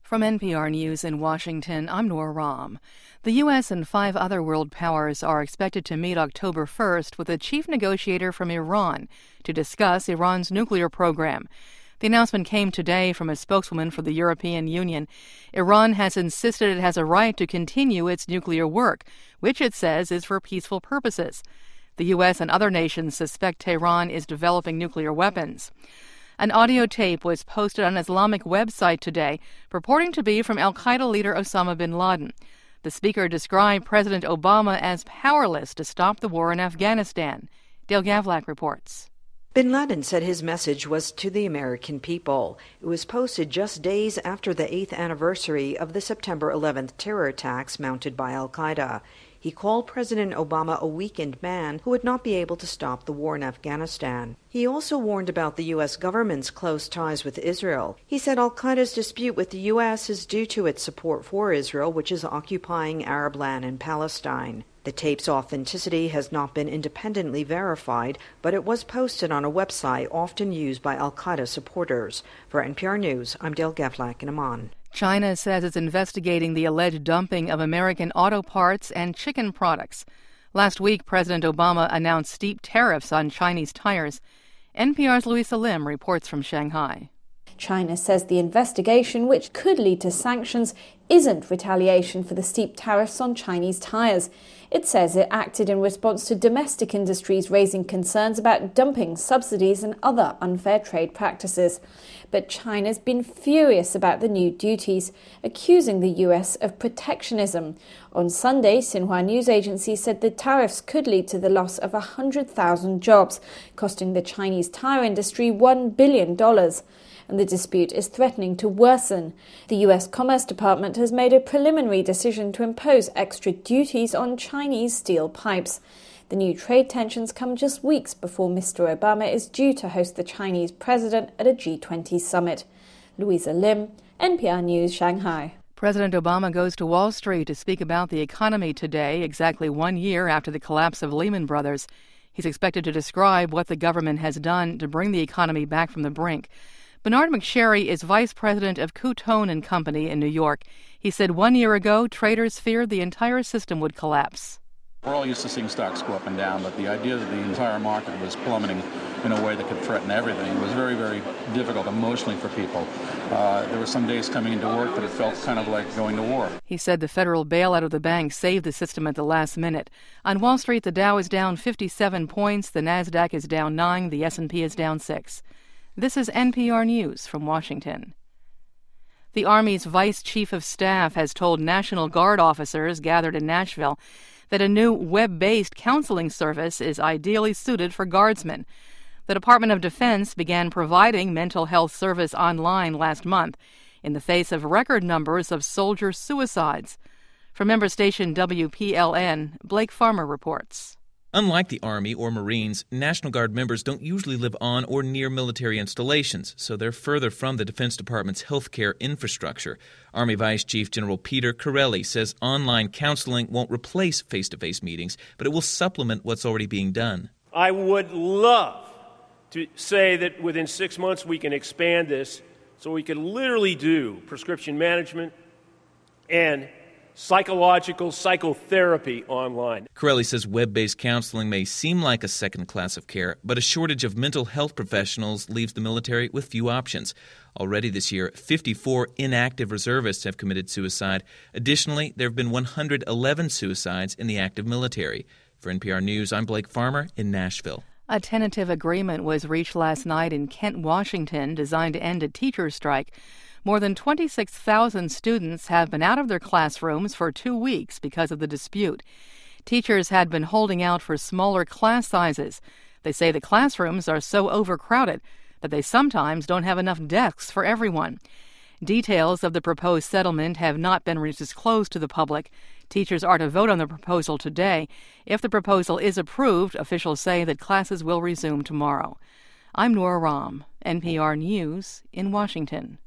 From NPR News in Washington, I'm Nora Rahm. The U.S. and 5 other world powers are expected to meet October 1st with a chief negotiator from Iran to discuss Iran's nuclear program. The announcement came today from a spokeswoman for the European Union. Iran has insisted it has a right to continue its nuclear work, which it says is for peaceful purposes. The U.S. and other nations suspect Tehran is developing nuclear weapons. An audio tape was posted on an Islamic website today, purporting to be from al-Qaeda leader Osama bin Laden. The speaker described President Obama as powerless to stop the war in Afghanistan. Dale Gavlak reports. Bin Laden said his message was to the American people. It was posted just days after the 8th anniversary of the September 11th terror attacks mounted by al-Qaeda. He called President Obama a weakened man who would not be able to stop the war in Afghanistan. He also warned about the U.S. government's close ties with Israel. He said al-Qaeda's dispute with the U.S. is due to its support for Israel, which is occupying Arab land in Palestine. The tape's authenticity has not been independently verified, but it was posted on a website often used by al-Qaeda supporters. For NPR News, I'm Dale Gavlak in Amman. China says it's investigating the alleged dumping of American auto parts and chicken products. Last week, President Obama announced steep tariffs on Chinese tires. NPR's Louisa Lim reports from Shanghai. China says the investigation, which could lead to sanctions, isn't retaliation for the steep tariffs on Chinese tires. It says it acted in response to domestic industries raising concerns about dumping, subsidies and other unfair trade practices. But China's been furious about the new duties, accusing the US of protectionism. On Sunday, Xinhua news agency said the tariffs could lead to the loss of 100,000 jobs, costing the Chinese tire industry $1 billion. And the dispute is threatening to worsen. The U.S. Commerce Department has made a preliminary decision to impose extra duties on Chinese steel pipes. The new trade tensions come just weeks before Mr. Obama is due to host the Chinese president at a G20 summit. Louisa Lim, NPR News, Shanghai. President Obama goes to Wall Street to speak about the economy today, exactly 1 year after the collapse of Lehman Brothers. He's expected to describe what the government has done to bring the economy back from the brink. Bernard McSherry is vice president of Coutone & Company in New York. He said 1 year ago, traders feared the entire system would collapse. We're all used to seeing stocks go up and down, but the idea that the entire market was plummeting in a way that could threaten everything was very, very difficult emotionally for people. There were some days coming into work that it felt kind of like going to war. He said the federal bailout of the bank saved the system at the last minute. On Wall Street, the Dow is down 57 points, the Nasdaq is down 9, the S&P is down 6. This is NPR News from Washington. The Army's Vice Chief of Staff has told National Guard officers gathered in Nashville that a new web-based counseling service is ideally suited for guardsmen. The Department of Defense began providing mental health service online last month in the face of record numbers of soldier suicides. From member station WPLN, Blake Farmer reports. Unlike the Army or Marines, National Guard members don't usually live on or near military installations, so they're further from the Defense Department's healthcare infrastructure. Army Vice Chief General Peter Corelli says online counseling won't replace face-to-face meetings, but it will supplement what's already being done. I would love to say that within 6 months we can expand this so we can literally do prescription management and psychological psychotherapy online. Corelli says web-based counseling may seem like a second class of care, but a shortage of mental health professionals leaves the military with few options. Already this year, 54 inactive reservists have committed suicide. Additionally, there have been 111 suicides in the active military. For NPR News, I'm Blake Farmer in Nashville. A tentative agreement was reached last night in Kent, Washington, designed to end a teacher's strike. More than 26,000 students have been out of their classrooms for 2 weeks because of the dispute. Teachers had been holding out for smaller class sizes. They say the classrooms are so overcrowded that they sometimes don't have enough desks for everyone. Details of the proposed settlement have not been disclosed to the public. Teachers are to vote on the proposal today. If the proposal is approved, officials say that classes will resume tomorrow. I'm Nora Rahm, NPR News in Washington.